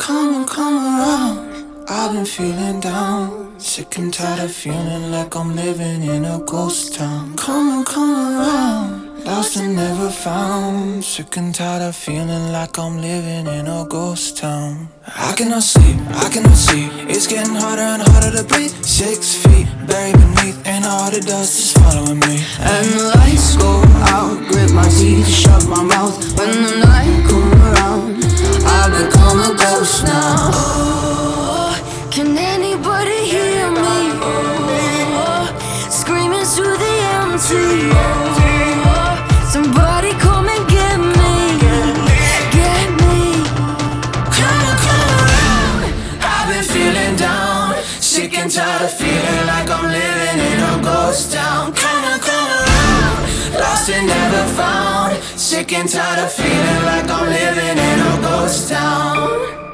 come around. I've been feeling down, sick and tired of feeling like I'm living in a ghost town. Come around, lost and never found. Sick and tired of feeling like I'm living in a ghost town. I cannot sleep, it's getting harder and harder to breathe. 6 feet buried beneath, and all the dust is following me. And the lights go out, grip my teeth, shut my mouth. When the night come around, I become a ghost now. Oh, can anybody hear me? Oh, screaming through the empty. Oh, somebody come and get me, get me. Come around. I've been feeling down, sick and tired of feeling like I'm living in a ghost town. Come around, lost and never found. Sick and tired of feeling like I'm living in a ghost town.